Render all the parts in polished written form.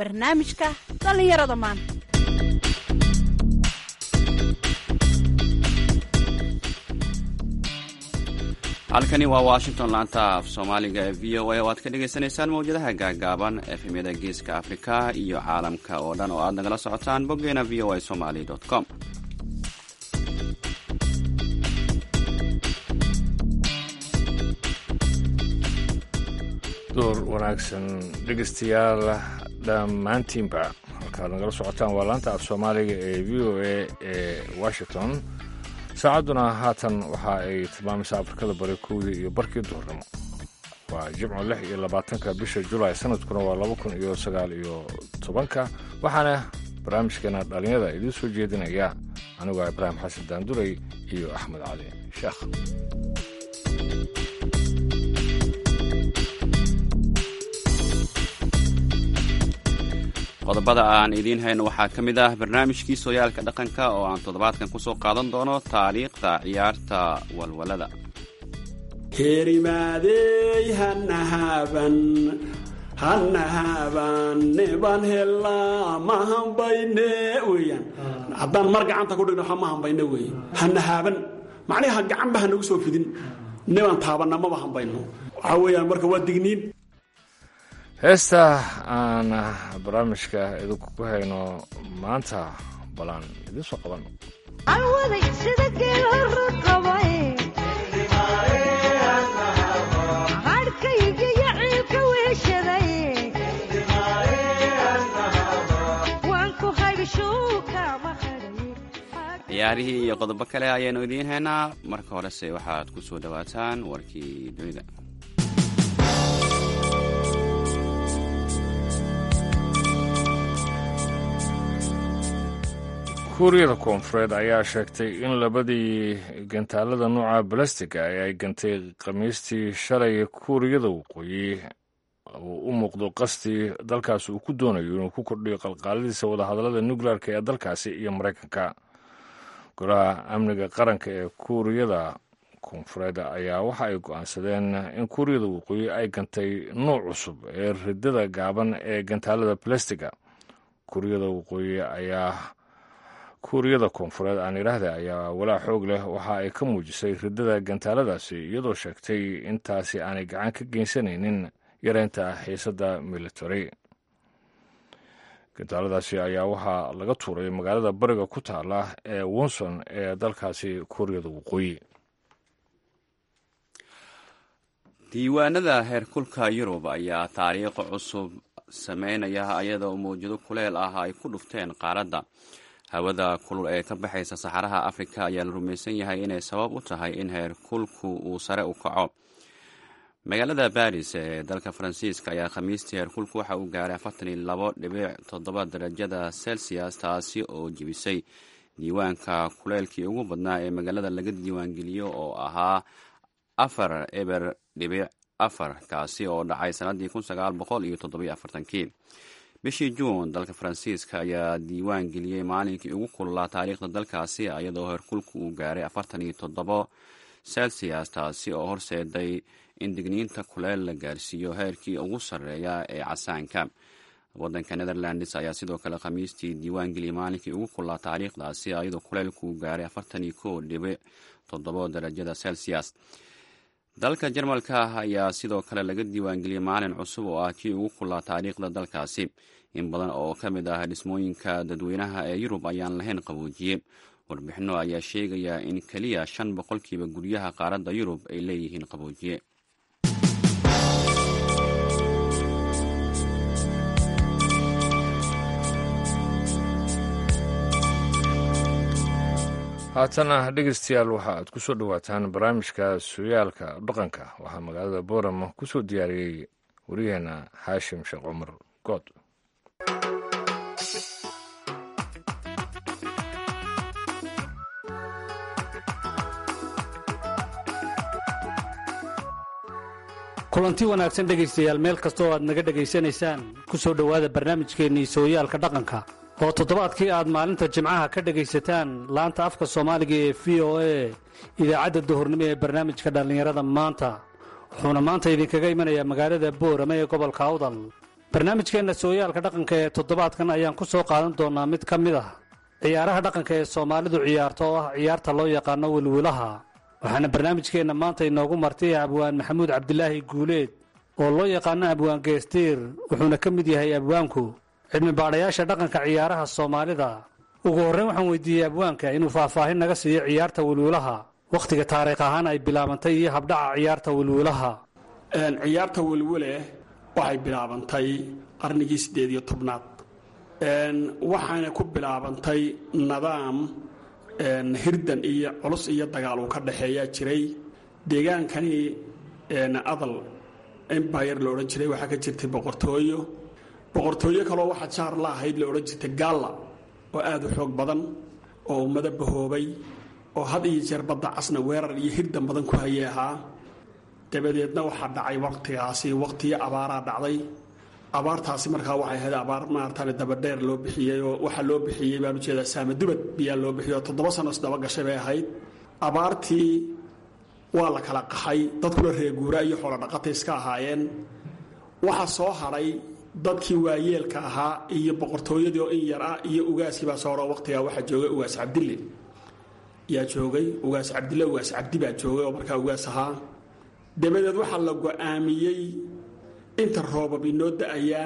barnaamijka dhallinyarada maanta. halkani waa Washington, laanta af Soomaaliga ee VOA oo aad ka dhageysanaysaan mawjadaha gaagaaban efemyada geeska Afrika iyo caalamka oo dhan oo aad nagala socotaan boggeena voasomali.com. door wanaagsan dhegeystayaal dhammaantiinba halkaad nagala socotaan waa laanta af Soomaaliga ee VOA ee Washington. saacaduna haatan waxa ay tilmaamaysaa Afrikada bari 1:00 duhurnimo. waa Jimco 26 bisha Julaay sanadkuna waa 2019. waxaana barnaamijkeena dhalinyarada idiin soo jeedinaya anigu Ibraahim Xasan Daanduray iyo Axmed Cali Sheekh. qodobada aan idiin hayno waxaa ka mid ah barnaamijkii sooyaalka dhaqanka oo aan toddobaadkan ku soo qaadan doono taariikhda ciyaarta walwalada. heerimaadey hanahaaban neban helaa ma hambayne weeyaan. haddaan mar gacanta ku dhigno ma hambayne weeye. hanahaaban macnaha gacanba ha nagu soo fidin, neban taabanna maba hambayno. waxaa weeyaan marka waa digniin. heesta aan barnaamijka idinku ku hayno maanta balaan idiin soo qaban. ciyaarihii iyo qodobo kale ayaanu idiin haynaa. marka horese waxaad ku soo dhowaataan warkii dunida. kuuriyada koonfureed ayaa sheegtay in labadii gantaalada nooca balastiga ay gantay khamiistii shalay kuuriyada waqooyi uu u muuqdo qastii dalkaasi uu ku doonayo inuu ku kordhiyo qalqaaladiisa wadahadallada nukleerka ee dalkaasi iyo maraykanka. golaha amniga qaranka ee kuuriyada koonfureed ayaa waxa ay go'aansadeen in kuuriyada waqooyi ay gantay nooc cusub ee ridada gaaban ee gantaalada balastiga. kuuriyada koonfureed aan idhaahda ayaa walaac xoog leh waxa ay ka muujisay ridada gantaaladaasi iyadoo sheegtay intaasi aanay gacan ka geysanaynin yareynta xiisadda military. gantaaladaasi ayaa waxaa laga tuuray magaalada bariga ku taala ee wonson ee dalkaasi kuuriyada waqooyi. diiwaanada heerkulka Yurub ayaa taariikh cusub sameynaya iyadoo mawjado kuleel ah ay ku dhufteen qaaradda. hawada kulul ee ka baxaysa saxaraha Afrika ayaa la rumaysan yahay inay sabab u tahay in heerkulku uu sare u kaco. magaalada Paris ee dalka Faransiiska ayaa khamiistii heerkulku waxa uu gaaray 42.7 darajada Celsius, taasi oo jebisay diiwaanka kuleelkii ugu badnaa ee magaalada laga diiwaangeliyo oo ahaa 4.4 kaasi oo dhacay sanadii 1947. bishii Juun dalka Faransiiska ayaa diiwaan geliyey maalinkii ugu kululaa taariikhda dalkaasi iyadoo heerkulku uu gaaray 47 Celsius, taasi oo horseeday in digniinta kuleel la gaarsiiyo heerkii ugu sarreeya ee casaanka. waddanka Netherlands ayaa sidoo kale khamiistii diiwaan geliyey maalinkii ugu kululaa taariikhdaasi iyadoo kuleelku uu gaaray 41.7 darajada Celsius. dalka Jarmalka ayaa sidoo kale laga diiwaangeliyey maalin cusub oo ah kii ugu kululaa taariikhda dalkaasi. in badan oo ka mid ah dhismooyinka dadweynaha ee Yurub ayaan lahayn qaboojiye. warbixino ayaa sheegaya in keliya 5% guryaha qaaradda Yurub ay leeyihiin qaboojiye. haatana dhegeystayaal waxa aad ku soo dhowaataan barnaamijka sooyaalka dhaqanka. waxaa magaalada Boorama ku soo diyaariyey wariyaheena Haashim Sheekh Cumar Good. kulanti wanaagsan dhegaystayaal meel kastoo aad naga dhegaysanaysaan ku soo dhowaada barnaamijkeennii sooyaalka dhaqanka oo toddobaadkii aad maalinta jimcaha ka dhegaysataan laanta afka soomaaliga ee v o a idaacadda duhurnimo ee barnaamijka dhallinyarada maanta wuxuuna maanta idinkaga imanayaa magaalada boorama ee gobolka awdal barnaamijkeenna sooyaalka dhaqanka ee toddobaadkan ayaan ku soo qaadan doonaa mid ka mid ah ciyaaraha dhaqanka ee soomaalidu ciyaarto oo ah ciyaarta loo yaqaano wilwilaha waxaana barnaamijkeenna maanta inoogu martay abwaan maxamuud cabdilaahi guuleed oo loo yaqaano abwaan geestiir wuxuuna ka mid yahay abwaanku cilmi baadhayaasha dhaqanka ciyaaraha soomaalida ugu horrayn waxaan weydiiyey abwaanka inuu faahfaahin naga siiyo ciyaarta wilwilaha wakhtiga taariikh ahaan ay bilaabantay iyo habdhaca ciyaarta wilwilaha. ciyaarta wilwile waxay bilaabantay qarnigii 18aad waxaana ku bilaabantay nidaam hirdan iyo culus iyo dagaal uu ka dhaxeeya jiray deegaankani adal empire la odhan jiray waxaa ka jirtay boqortooyo kaloo waxaa jaar la ahayd la odhan jirtay gaalla oo aad u xoog badan oo ummado bahoobay oo had iyo jeer badda casna weerar iyo hirdan badan ku hayay ahaa dabadeedna waxaa dhacay waqtigaasi waqtiyo abaaraa dhacday abaartaasi markaa waxay ahayd abaar maartane dabadheer loo bixiyey oo waxaa loo bixiyey baan ujeedaa saamadubad biyaa loo bixiyey oo 7 sano isdaba gashay bay ahayd abaartii waa la kala qaxay dadkuna reeguura iyo xoolo dhaqata iska ahaayeen waxaa soo hadhay dadkii waayeelka ahaa iyo boqortooyadii oo in yar ah iyo ugaaskii baa soo haro waqtigaa waxaa joogay ugaas cabdille yaa joogay ugaas cabdille ugaas cabdi baa joogay oo markaa ugaas ahaa dabadeed waxaa la go'aamiyey inta roobab inoo da'ayaan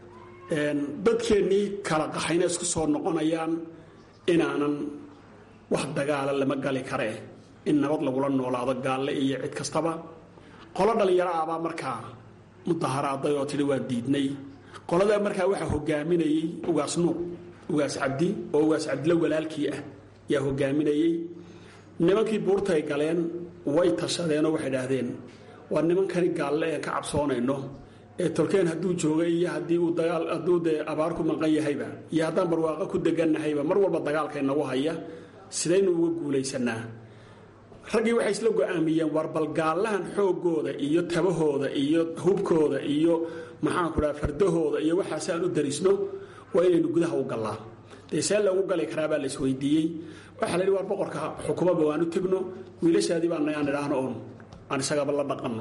dadkeennii kala qaxayna isku soo noqonayaan inaanan wax dagaala lama gali karee in nabad lagula noolaado gaalle iyo cid kastaba qolo dhallinyaro ahbaa markaa mudaharaaday oo tidhi waa diidnay qoladaa markaa waxaa hogaaminayey ugaas nuur ugaas cabdi oo ugaas cabdile walaalkii ah yaa hogaaminayey nimankii buurtay galeen way tashadeenoo waxay idhaahdeen waa nimankani gaalle een ka cabsoonayno ee tolkeen hadduu joogay iyo haddii uu dagaal hadduu dee abaar ku maqan yahayba iyo haddaan barwaaqo ku degannahayba mar walba dagaalka inagu haya sidaynu uga guulaysanaa raggii waxay isla go'aamiyeen war bal gaallahan xooggooda iyo tabahooda iyo hubkooda iyo maxaanku dhaha fardahooda iyo waxaasi aan u darisno waa inaynu gudaha u gallaa dee see loogu gali karaa baa la isweydiiyey waxaa la yidhi war boqorka xukumaba waan u tegno wiilashaadii baa nagaan idhaahno oon aan isagaba la dhaqanno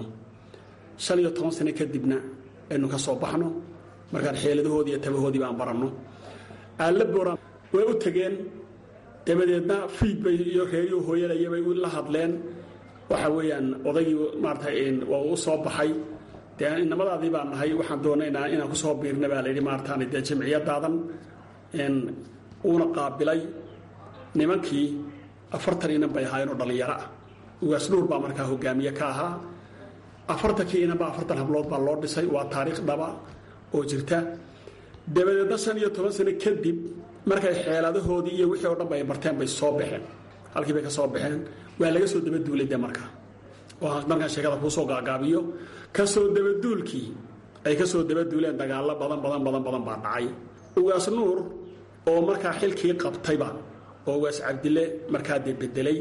15 sano kadibna aynu ka soo baxno markaan xeeladahoodii iyo tabahoodii baan baranno alla boran way u tageen dabadeedna fiid bay iyo reeriyo hooyanaya bay la hadleen waxa weeyaan odaygii maartay waa u soo baxay dee inamadaadii baan nahay waxaan doonaynaa inaan ku soo biirna baa la yidhi maartaan dee jamciyadaadan uuna qaabilay nimankii 40 inan bay ahaayeen oo dhallinyaro ah ugaas nuur baa markaa hogaamiye ka ahaa 40 inanba 40 hablood baa loo dhisay waa taariikh dhaba oo jirta dabadeedna 15 sano kadib markay xeeladahoodii iyo wixii oo dhan bay barteen bay soo baxeen halkii bay ka soo baxeen waa laga soo dabaduulay dee markaa oo markaan sheekada kuu soo gaagaabiyo ka soo dabaduulkii ay ka soo dabaduuleen dagaallo badan baa dhacay ugaas nuur oo markaa xilkii qabtayba oo ugaas cabdille markaa dee bedelay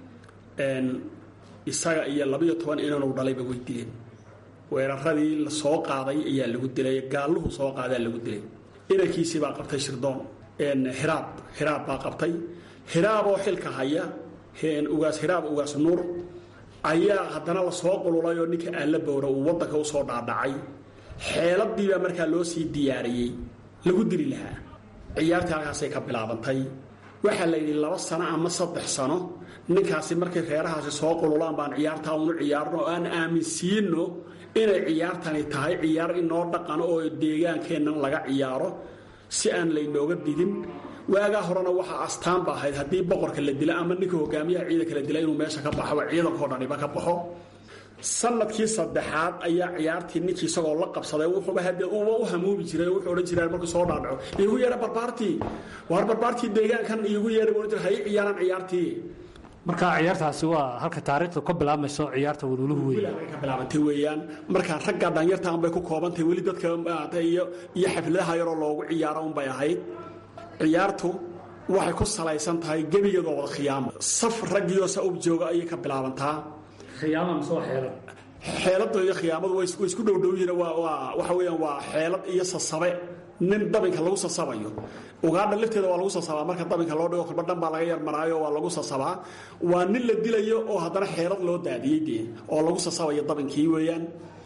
isaga iyo 12 inanuu dhalayba way dileen weeraradii la soo qaaday ayaa lagu dilay gaalluhu soo qaadaa lagu dilay inankiisii baa qabtay shirdoon hiraab baa qabtay hiraab oo xilka haya ugaas nuur ayaa haddana la soo qululay oo ninka aalla bowra uu waddanka u soo dhaadhacay xeeladii baa markaa loo sii diyaariyey lagu dili lahaa ciyaartii halkaasay ka bilaabantay waxaa la yidhi 2 sano ama 3 sano ninkaasi markay reerahaasi soo qululaan baan ciyaartaa unu ciyaarno oo aan aaminsiino inay ciyaartani tahay ciyaar inoo dhaqano oo deegaankeennan laga ciyaaro si aan laynooga didin waagaa horena waxaa astaan ba ahayd haddii boqorka la dila ama ninka hogaamiyaha ciidanka la dila inuu meesha ka baxo ciidankoo dhaniba ka baxo sanadkii 3aad ayaa ciyaartii ninkii isagoo la qabsaday wuxuuba hadee u hamuubi jiray wuxuu odhan jiray markuu soo dhaadhaco iigu yeera barbaartii deegaankan iigu yeera buu odhan jiray hay ciyaaraan ciyaartii marka ciyaartaasi waa halka taariikhdu ka bilaabmayso ciyaarta waluluhu ka bilaabantay weeyaan marka ragga dhalinyarta aan bay ku koobantay weli dadka iyo xafladaha yaroo loogu ciyaaro un bay ahayd ciyaartu waxay ku salaysan tahay gebiyadoo wada khiyaamo saf raggiyo sa u jooga ayay ka bilaabantaa khiyaamo soo xeelada iyo khiyaamadu way isku dhowdhow yihiin waxa weeyaan waa xeelad iyo sasabe nin dabinka lagu sasabayo ugaadha lafteeda waa lagu sasabaa marka dabinka loo dhigo kolba dhan baa laga yar maraayo waa lagu sasabaa waa nin la dilayo oo haddana xeelad loo daadiyey dee oo lagu sasabayo dabinkii weeyaan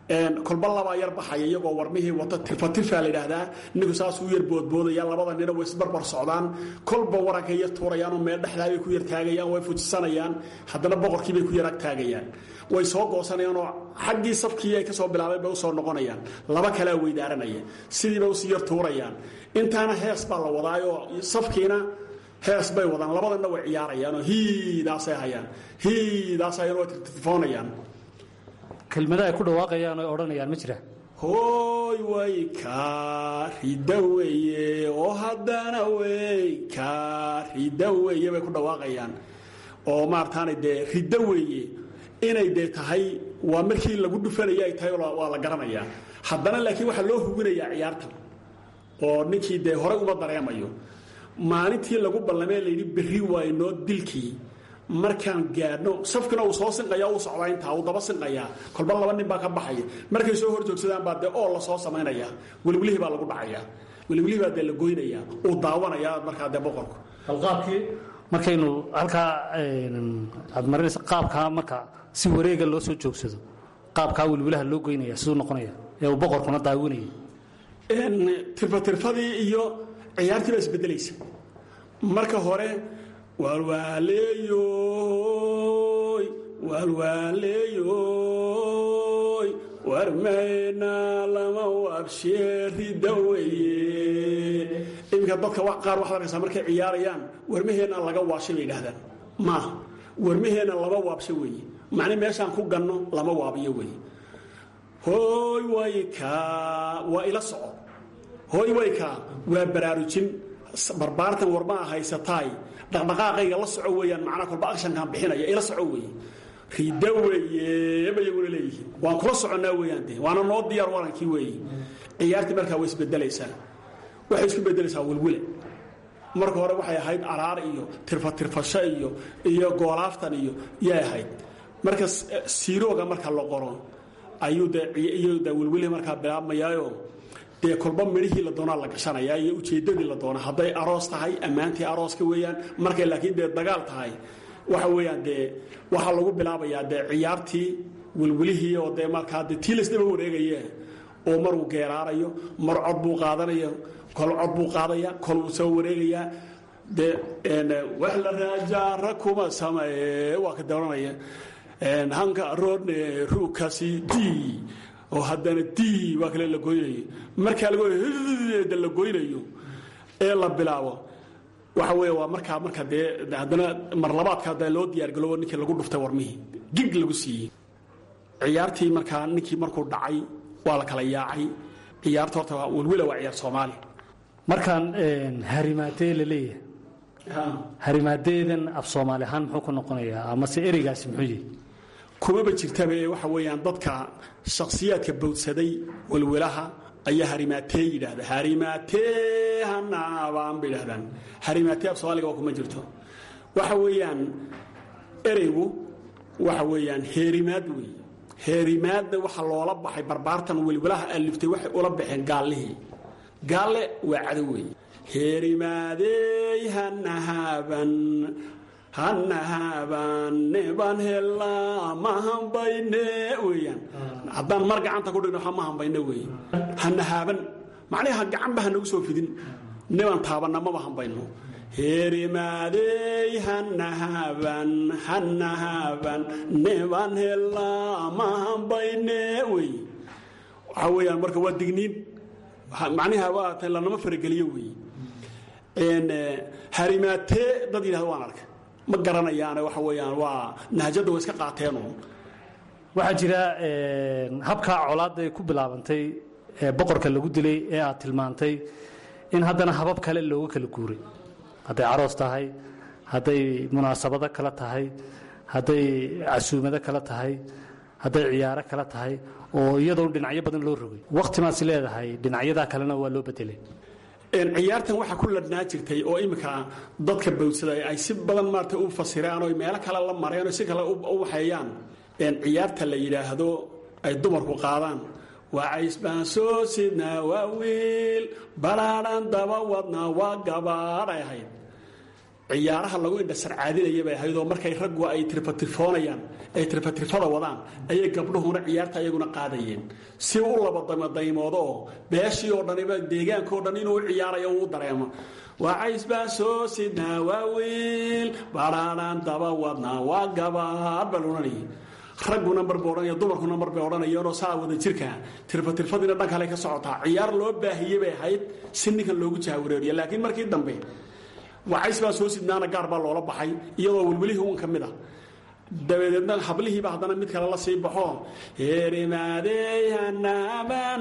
kolba labaa yar baxaya iyagoo warmihii wata tirfatirfaa la yidhaahdaa ninku saasuu yar boodboodaya labada nina way isbarbar socdaan kolba warankay yar tuurayaanoo meel dhexdaabay ku yar taagayaan way fujisanayaan haddana boqorkiibay ku yar ag taagayaan way soo goosanayaanoo xaggii safkii ay ka soo bilaabeen bay usoo noqonayaan laba kalea weydaaranaya sidiiba usii yar tuurayaan intaana hees baa la wadaayoo safkiina hees bay wadaan labadana way ciyaarayaanoo hiidaasay hayaan way tirtifoonayaan kelmada ay ku dhawaaqayaan oo odhanayaan ma jira hooy way kaa rida weeye oo haddana way kaa rida weeye bay ku dhawaaqayaan oo maartaanay dee riddo weeye inay dee tahay waa markii lagu dhufanaya ay tahay waa la garanayaa haddana laakiin waxaa loo hubinayaa ciyaartan oo ninkii dee horey uma dareemayo maalintii lagu ballamee layidhi berri waaynoo dilkii markaan gaadhno safkina uu soo sinqaya uu socdaa intaa uu daba sinqayaa kolba laba nin baa ka baxaya markay soo hor joogsadaan baa dee oo la soo samaynayaa welwelihii baa lagu dhacayaa welwelihii baa dee la goynayaa uu daawanayaa markaa dee boqorku halqaabkii markaynu halkaa aad marinaysa qaabkaa marka si wareega loo soo joogsado qaabkaa welwelaha loo goynaya siduu noqonaya ee uu boqorkuna daawinaya tirfatirfadii iyo ciyaartii baa isbedelaysa marka hore waalwaaleeyoy warmayna lama waabshee rida weye iminka dadka qaar waxaad arkaysaa markay ciyaarayaan warmaheenna laga waabshay bay yidhahdaan maaha warmaheenna lama waabsho weeye macne meeshaan ku ganno lama waabiyo weye hooy waykaa waa ila soco hooy waykaa waa baraarujin barbaartan warmaa haysataay dhaqdhaqaaqayga la soco weeyaan macnaa kolba akshankaan bixinaya ila soco weeye rida weeye bay iyaguna leeyihiin waan kula soconnaa weeyaan dee waana noo diyaar warankii weeye ciyaartii markaa way isbedelaysaa waxay isku bedelaysaa welwele marka hore waxay ahayd araar iyo tirfatirfasho iyo goolaaftan iyo yay ahayd marka siirooga marka la qoro ayuu dee welwelihii markaa bilaabmayaayo dee kolba midhihii la doonaa la gashanayaa iyo ujeeddadii la doona hadday aroos tahay ammaantii arooska weeyaan markay laakiin dee dagaal tahay waxa weeyaan dee waxaa lagu bilaabayaa dee ciyaartii welwelihii oo dee markaa dee tii laysdaba wareegaye oo maruu geeraarayo mar cod buu qaadanaya kol cod buu qaadaya kol uu soo wareegayaa dee wax la raajaara kuma sameeye waa ka dooranaya hanka roodne ruukasi dii oo haddana dii waa kale la goynayo markaa la goynayo ee la bilaabo waxa weeye waa marka dee haddana mar labaadka dee loo diyaargalobo ninkii lagu dhuftay warmihii gig lagu siiyey ciyaartii markaa ninkii markuu dhacay waa la kala yaacay ciyaarta horta welwela waa ciyaar soomaali markaan harimaadee la leeyahay harimaadeedan af soomaali ahaan muxuu ku noqonayaa amase ereygaasi muxuu yihi kumaba jirtaba waxa weeyaan dadka shakhsiyaadka bowdsaday welwelaha ayaa harimaatee yidhaahda harimaatee hanaabaan bay yidhahdaan harimaatee af soomaaliga waa kuma jirto waxa weeyaan ereygu waxa weeyaan heerimaad weeye heerimaadna waxa loola baxay barbaartan welwelaha aliftay waxay ula baxeen gaallihii gaalle waa cadow weeye heerimaadey hanahaaban neban helaa ma hambayne weyaan haddaan mar gacanta ku dhigno ma hambayne wey hanahaaban macnaha gacanba hanagu soo fidin neban taabanna maba hambayno heerimaadey hanahaaban neban helaa ma hambayne wey waxaa weyaan marka waa digniin macnaha waa ta lanama farageliyo wey harimaatee dad yidhahda waan arkay ma garanayaane waxa weeyaan waa nahjadda way iska qaateenuun waxaa jira habkaa colaadda ay ku bilaabantay ee boqorka lagu dilay ee aad tilmaantay in haddana habab kale looga kala guuray hadday caroos tahay hadday munaasabado kale tahay hadday casuumado kale tahay hadday ciyaaro kale tahay oo iyadoo dhinacyo badan loo rogay wakhtimaasi leedahay dhinacyadaa kalena waa loo bedelay ciyaartan waxaa ku ladhnaa jirtay oo iminka dadka bowdsada ay si badan maarata u fasiraan oo meelo kale la mareen oo si kale u waxeeyaan ciyaarta la yidhaahdo ay dumarku qaadaan waa caysbaan soo sidnaa waa wiil balaadhan daba wadnaa waa gabaadhay ahayd ciyaaraha lagu indhasarcaadinaya bay ahayd oo markay raggu ay tirfatirfoonayaan ay tirfatirfada wadaan ayay gabdhuhuna ciyaarta ayaguna qaadayeen si u labadamaymoodo oo beeshii oo dhaniba deegaankao dhan inuu ciyaarayo uu dareemo waa cays baan soo sidnaa waa wiil badhaadhaan daba wadnaa waa gabaadh baa loodhanayay raggu nambar buu odhanaya dumarku nambar bay odhanayeenoo saa wada jirka tirfatirfadiina dhan kale ka socotaa ciyaar loo baahiyey bay ahayd si ninkan loogu jahawareeriya laakiin markii dambe wacays baa soo sidnaana gaar baa loola baxay iyadoo welwelihii un ka mid a dabadeedna hablihiiba haddana mid kale la sii baxo herimaadey hanaaban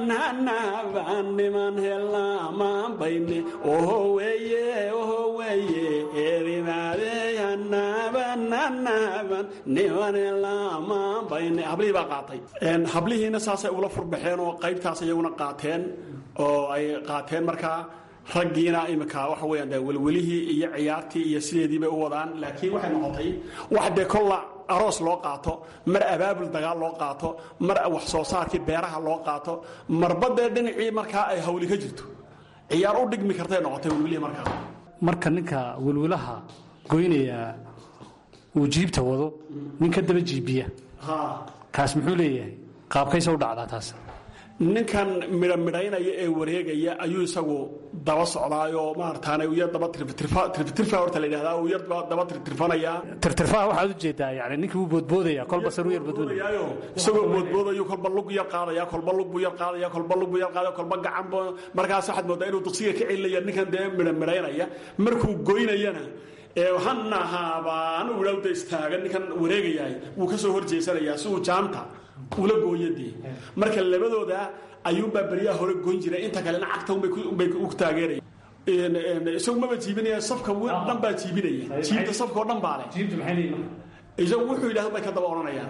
niman helaamaan bayne oho weeye herimaadey hanaaban niman helaamaan bayne hablihii baa qaatay hablihiina saasay ula furbaxeen oo qaybtaas iyaguna qaateen oo ay qaateen markaa raggiina imika waxa weeyaan dee welwelihii iyo ciyaartii iyo sideedii bay u wadaan laakiin waxay noqotay wax dee kolla aroos loo qaato mar abaabul dagaal loo qaato mar wax soo saarkii beeraha loo qaato marba dee dhinacii markaa ay hawli ka jirto ciyaar u dhigmi kartay noqotay welwelihii markaa marka ninka welwelaha goynaya uu jiibta wado ninka daba jiibiya kaas muxuu leeyahay qaabkaysa u dhacdaa taas ninkan midhaynaya ee wareegaya ayuu isagu daba socdaayoo maarataane yar daba tirtirfa horta la yidhahdaa uu yar daba tirtirfanaya tirtirfaha waxaad u jeedaa yani ninkii wuu boodboodaya kolba saruu yar boodboodaya isagoo boodboodayu kolba lug yar qaadaya kolba lug buu yar qaadaya kolba lug buu yar qaadaya kolba gacan buu markaas waxaad moodaa inuu duqsiga ka celinaya ninkan dee midhaynaya markuu goynayana hanahaabaan ulawda istaagan ninkan wareegayahay wuu ka soo horjeesanayaa si uu jaanta ula gooyadii marka labadooda ayuunbaa beryaha hore goyn jiray inta kalena cagta unbay u taageeraya isagu maba jiibinaya safka dhan baa jiibinaya jiibta safka oo dhan baa leh isagu wuxuu yidhahda bay ka daba odhanayaan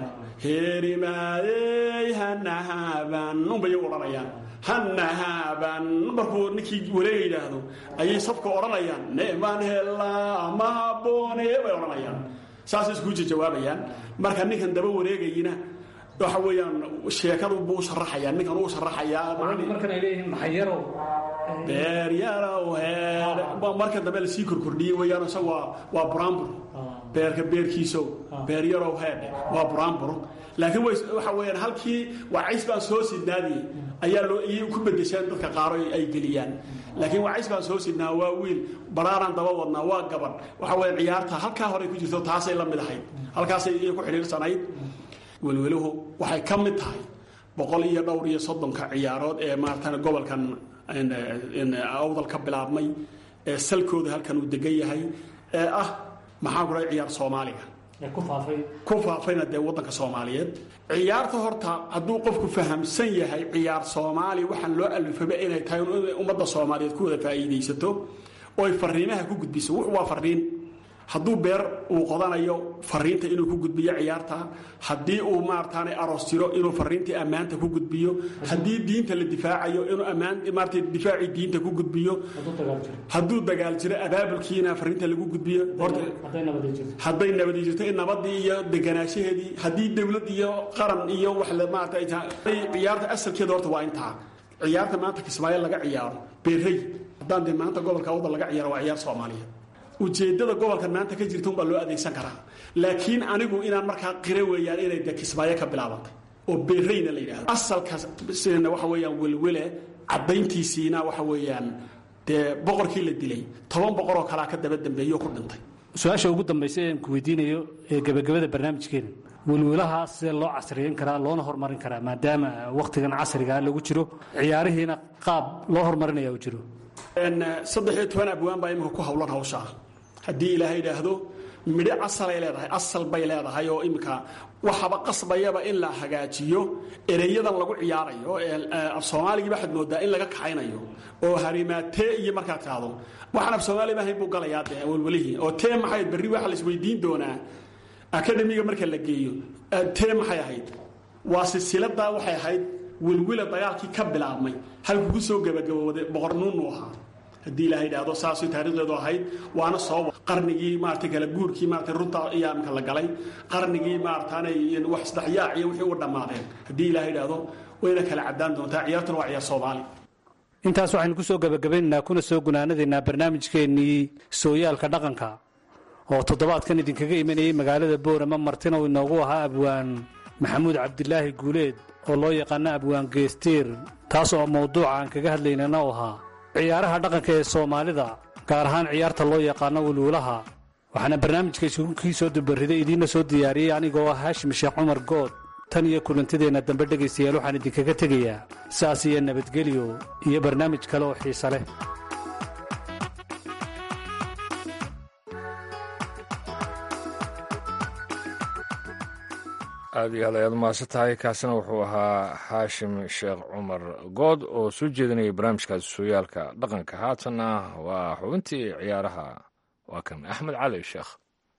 herimaadey hanahaaban unbay iyagu odhanayaan hanahaaban markuu ninkii wareega yidhaahdo ayay safka odhanayaan neemaan helaa ma habboone bay odhanayaan saasay iskugu jawaabayaan marka ninkan daba wareegayina waxa weeyaan sheekadu buu sharaxayaa ninkan uu sharaxayaa markan ay leeyihiin maxayaro beeryarow heer marka dambe la sii kordhiyey weeyaan isagu waa buraanbur beerka beerkiiso beeryarow heer waa buraanbur laakiin waxa weeyaan halkii waa cays baan soo sidnaadiyey ayaa loo ku bedesheen dadka qaaro ay geliyaan laakiin waa cays baan soo sidnaa waa wiil baraaraan daba wadnaa waa gabadh waxa weeyaan ciyaarta halkaa hore ku jirto taasay la mid ahayd halkaasay ku xidhiirsanayd welweluhu waxay ka mid tahay 130 ciyaarood ee maartana gobolkan awdal ka bilaabmay ee salkooda halkan uu degan yahay ee ah maxaa ku dhahay ciyaar Soomaaliga ku faafayna dee wadanka Soomaaliyeed ciyaarta horta hadduu qofku fahamsan yahay ciyaar Soomaali waxaan loo alifaba inay tahay ummadda Soomaaliyeed ku wada faa'iideysato oo ay fariimaha ku gudbiso wuxuu waa fariin hadduu beer uu qodanayo fariinta inuu ku gudbiyo ciyaarta haddii uu maartaane aroos jiro inuu fariintii ammaanta ku gudbiyo haddii diinta la difaacayo inuu maartay difaaci diinta ku gudbiyo hadduu dagaal jiro abaabulkiina fariinta lagu gudbiyo hadday nabadi jirto in nabadii iyo deganaanshaheedii haddii dawlad iyo qaran iyo wax la maartay ciyaarta asalkeeda horta waa intaa ciyaarta maanta Kismaayo laga ciyaaro beerey haddaan dee maanta gobolka wada laga ciyaaro waa ciyaar Soomaaliyeed ujeedada gobolkan maanta ka jirta baa loo adeegsan karaa laakiin anigu inaan markaa qire weeyaan inay Kismaayo ka bilaabantay oo beereyna la yiraahdo asalka sidana waxa weeyaan welwele cadayntiisiina waxa weeyaan dee boqorkii la dilay 10 boqor oo kala ka daba dambeeyo ku dhintay su'aasha ugu dambeysay aan ku weydiinayo ee gabagabada barnaamijkeena welwelaha sidee loo casriyeyn karaa loona horumarin karaa maadaama waqtigan casriga lagu jiro ciyaarihiina qaab loo horumarinayo uu jiro 13 abwaan baa imika ku hawlan hawsha haddii ilaahay yidhaahdo midho asal bay leedahay oo imika waxaba qasbayaba in la hagaajiyo ereyadan lagu ciyaarayo af Soomaaliga waxaad moodaa in laga kaxaynayo oo harimaatee iyo markaa taado waxaan af Soomaaliga ahayn buu galayaa welwelihi oo tee maxay berri waxa la isweydiin doonaa akademiga marka la geeyo tee maxay ahayd waa silsilada waxay ahayd welwela dagaalkii ka bilaabmay halkuu ku soo gabagabooday boqornuun uu ahaa haddii ilaahay yidhaahdo saasay taariikhdeedu ahayd waana soo qarnigii maartay kala guurkii maartay runta iyo amka la galay qarnigii maartaanay wax isdhaxyaac iyo wixii u dhammaadeen haddii ilaahay yidhaahdo wayna kala caddaan doontaa ciyaartuna waa ciyaar Soomaali intaas waxaynu ku soo gabagabaynaynaa kuna soo gunaanadaynaa barnaamijkeennii sooyaalka dhaqanka oo toddobaadkan idinkaga imanayay magaalada boorama martina uu inoogu ahaa abwaan maxamuud cabdilaahi guuleed oo loo yaqaano abwaan geestiir taas oo mawduuca aan kaga hadlaynana u ahaa ciyaaraha dhaqanka ee soomaalida gaar ahaan ciyaarta loo yaqaano wulwulaha waxaana barnaamijka isugunkii soo dubariday idiinna soo diyaariyey anigoo ah haashim sheekh cumar good tan iyo kulantideenna dambe dhegaystayaal waxaan idinkaga tegayaa saas iyo nabadgelyo iyo barnaamij kale oo xiise leh. aad iyo aad ayaad mahadsan tahay kaasina wuxuu ahaa xaashim sheekh cumar good oo soo jeedinayay barnaamijkaas sooyaalka dhaqanka haatanna waa xubintii ciyaaraha waa kan axmed cali sheekh.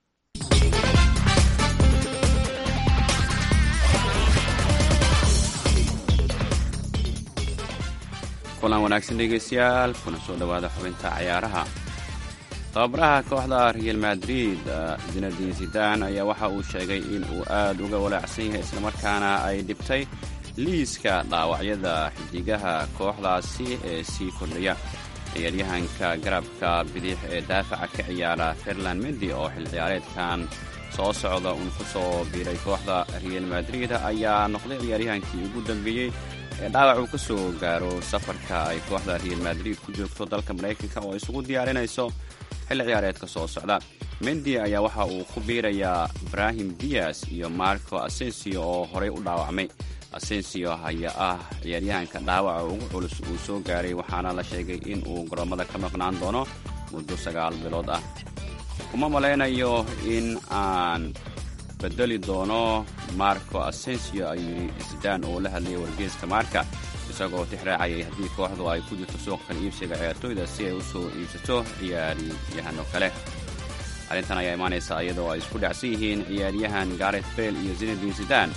kulan wanaagsan dhegeystayaal kuna soo dhowaada xubinta ciyaaraha. tababaraha kooxda real madrid zinedine zidane ayaa waxa uu sheegay in uu aad uga walaacsan yahay islamarkaana ay dhibtay liiska dhaawacyada xidigaha kooxdaasi ee sii kordhaya. ciyaaryahanka garabka bidix ee daafaca ka ciyaara ferland mendi oo xil ciyaareedkan soo socda uun ku soo biiray kooxda real madrid ayaa noqday ciyaaryahankii ugu dambeeyey ee dhaawac uu ka soo gaaro safarka ay kooxda real madrid ku joogto dalka maraykanka oo isugu diyaarinayso xilli ciyaareedka soo socda. mendi ayaa waxa uu ku biirayaa brahim dias iyo marco asensio oo horey u dhaawacmay. asensio ayaa ah ciyaaryahanka dhaawaca ugu culus uu soo gaaray waxaana la sheegay in uu garoommada ka maqnaan doono muddo 9 bilood ah. uma malaynayo in aan bedeli doono marco asensio ayuu yidhi zidane oo la hadlayay wargeyska marka isagoo tixraacayay haddii kooxdu ay ku jirto suuqkan iibsiga ciyaartooyda si ay u soo iibsato ciyaaryahano kale. arrintan ayaa imaanaysa iyadoo ay isku dhacsan yihiin ciyaaryahan gareth bale iyo zinedine zidane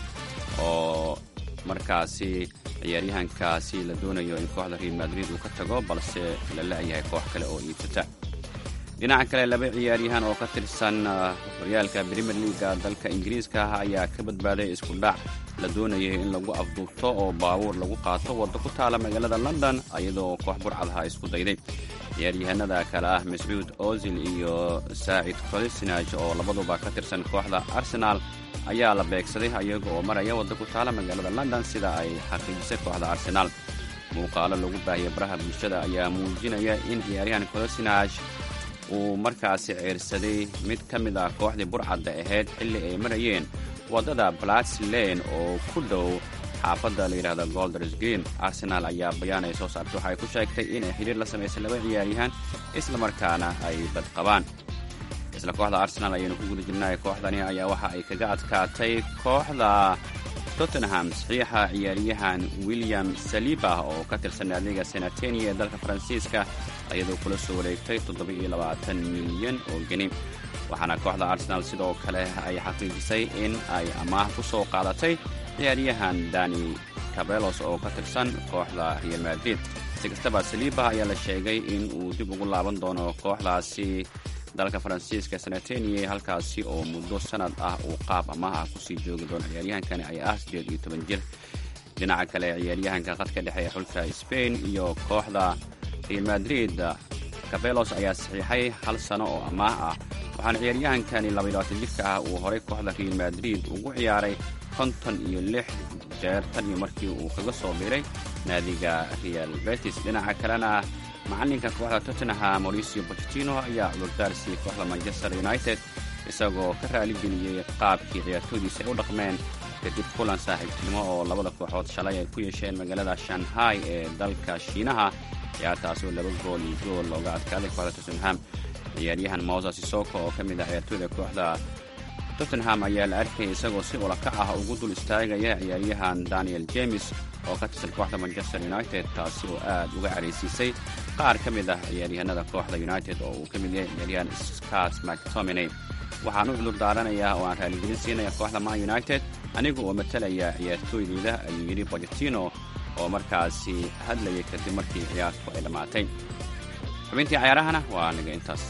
oo markaasi ciyaaryahankaasi la doonayo in kooxda real madrid uu ka tago balse la la'yahay koox kale oo iibsata. dhinaca kale 2 ciyaaryahan oo ka tirsan horyaalka premier leaga dalka ingiriiska ayaa ka badbaaday isku dhac la doonayay in lagu afduubto oo baabuur lagu qaato waddo ku taala magaalada london iyadoo koox burcadha isku dayday. ciyaaryahanada kale ah mascuud ozil iyo saacid kolisnaj oo labaduba ka tirsan kooxda arsenal ayaa la beegsaday iyaga oo maraya waddo ku taala magaalada london sida ay xaqiijisay kooxda arsenal. muuqaalo lagu baahiyay baraha bulshada ayaa muujinaya in ciyaaryahan kolisnaj uu markaasi ceyrsaday mid ka mid ah kooxdii burcadda ahayd xilli ay marayeen waddada blats lane oo ku dhow xaafadda la yidhaahda golders green. arsenal ayaa bayaan ay soo saartay waxay ku sheegtay inay xidhiir la samaysay 2 ciyaaryahan islamarkaana ay badqabaan. isla kooxda arsenal ayaynu ku guda jirnay kooxdani ayaa waxa ay kaga adkaatay kooxda tottenham saxiixa ciyaaryahan william saliba oo ka tirsan naadiga senateni ee dalka faransiiska iyadoo kula soo wareegtay 27 milyan oo geni. waxaana kooxda arsenal sidoo kale ay xaqiijisay in ay amaah ku soo qaadatay ciyaaryahan dani cabelos oo ka tirsan kooxda real madrid. si kastaba saliba ayaa la sheegay in uu dib ugu laaban doono kooxdaasi dalka faransiiska senateni halkaasi oo muddo sanad ah uu qaab amaah ah kusii joogi doono. ciyaaryahankani ay ah 18 jir. dhinaca kale ciyaaryahanka khadka dhexe ee xulka spain iyo kooxda real madrid cabelos ayaa saxiixay 1 sano oo amaah ah waxaana ciyaaryahankani 22 jirka ah uu horey kooxda real madrid ugu ciyaaray 56 jeer tan iyo markii uu kaga soo biiray naadiga real betis. dhinaca kalena macalinka kooxda tottenham mauricio pochettino ayaa cudurdaar siiyey kooxda manchester united isagoo ka raaligeliyey qaabkii ciyaartoydiisa ay u dhaqmeen kadib kulan saaxiibtinimo oo labada kooxood shalay ay ku yeesheen magaalada shanghai ee dalka shiinaha. ciyaartaasi oo 2 gool iyo gool looga adkaaday kooxda tottenham. ciyaaryahan moses sissoko oo ka mid ah ciyaartooyda kooxda tottenham ayaa la arkayay isagoo si ulakac ah ugu dul istaagaya ciyaaryahan daniel james oo ka tirsan kooxda manchester united taasi oo aad uga caraysiisay qaar ka mid ah ciyaaryahanada kooxda united oo uu ka mid yahay ciyaaryahan scott mctominay. waxaan u cudur daaranayaa oo aan raaligelin siinaya kooxda man united aniga oo matalaya ciyaartooydeyda ayuu yidhi pochettino oo markaasi hadlayay kadib markii ciyaartu ay dhammaatay. xubintii cayaarahana waa aniga intaas.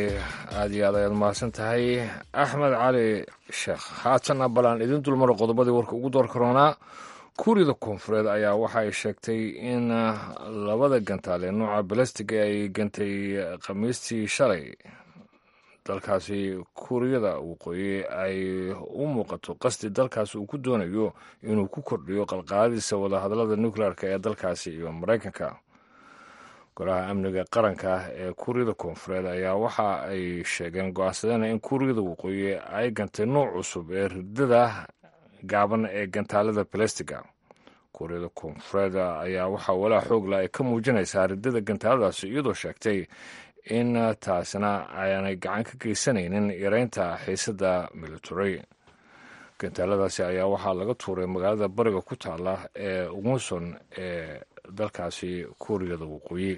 aad iyo aad ayaad mahadsan tahay axmed cali sheekh. haatanna balaan idin dulmaro qodobadii warka ugu door karoonaa. kuuriyada koonfureed ayaa waxa ay sheegtay in labada gantaal ee nooca balastiga ay gantay khamiistii shalay dalkaasi kuuriyada waqooyi ay u muuqato qasdi dalkaasi uu ku doonayo inuu ku kordhiyo qalqaadiisa wadahadallada nukleerka ee dalkaasi iyo maraykanka. golaha amniga qaranka ee kuuriyada koonfureed ayaa waxa ay sheegeen go-aansadeen in kuuriyada waqooyi ay gantay nooc cusub ee ridada gaaban ee gantaalada balastiga. kuuriyada koonfureed ayaa waxaa walaa xoogla ay ka muujinaysaa ridada gantaaladaasi iyadoo sheegtay in taasina aanay gacan ka geysanaynin yareynta xiisadda military. gantaaladaasi ayaa waxaa laga tuuray magaalada bariga ku taala ee wonson ee dalkaasi kuuriyada waqooyi.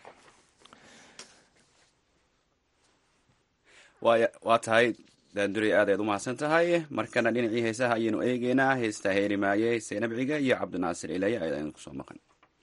waa tahay daanduri aad ayaad u mahadsan tahay. markana dhinacii heesaha ayaynu eegeynaa. heestaa heeri maaye seenabciga iyo cabdinaasir ilaya ayaan kusoo maqan.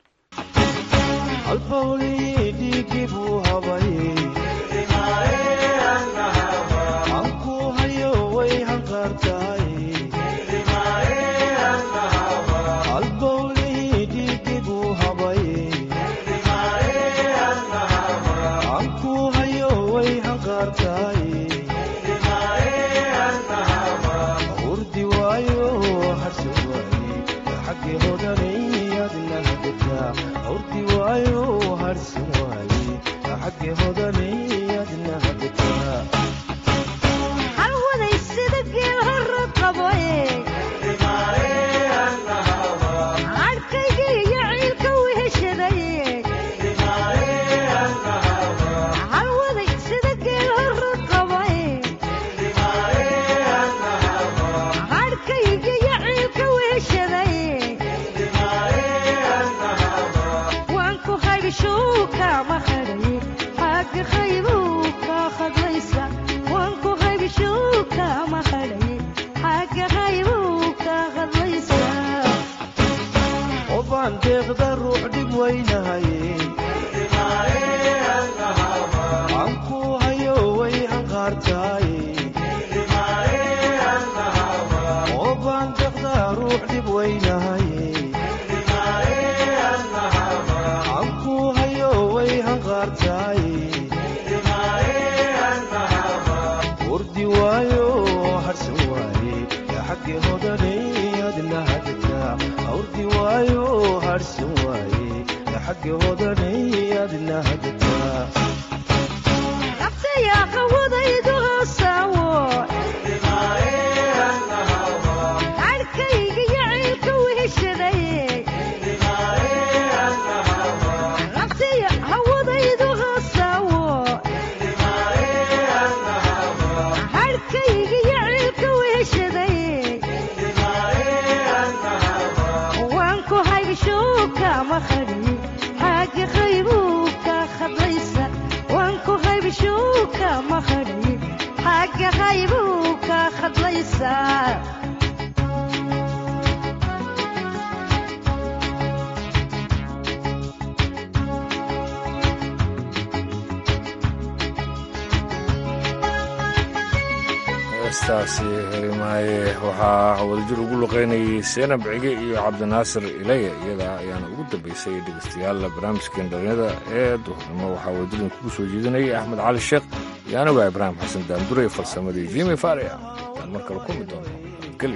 heestaasi herimaaye waxaa wadajir ugu luqeynayay seenab cige iyo cabdinaasir ilaya. iyada ayaana ugu dambeysay dhegeystayaal barnaamijkeen dhalinyada ee duhurnimo. waxaa wadajir kugu soo jeedinayay axmed cali sheekh iyo aniga ibraahim xasan daandure farsamadii jimi faria. aan mar kale kulmi doono geli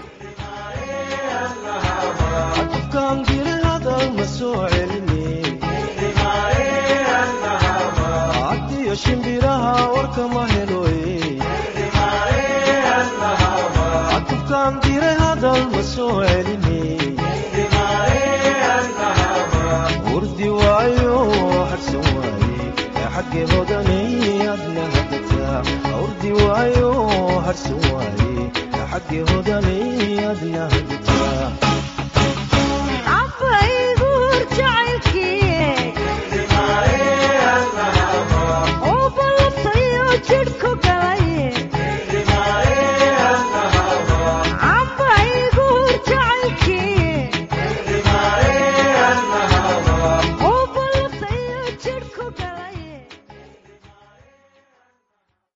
shimbiraha warka ma heloye atubkaan diray hadal ma soo celine urdi waayo harsan waaye xagge hodanay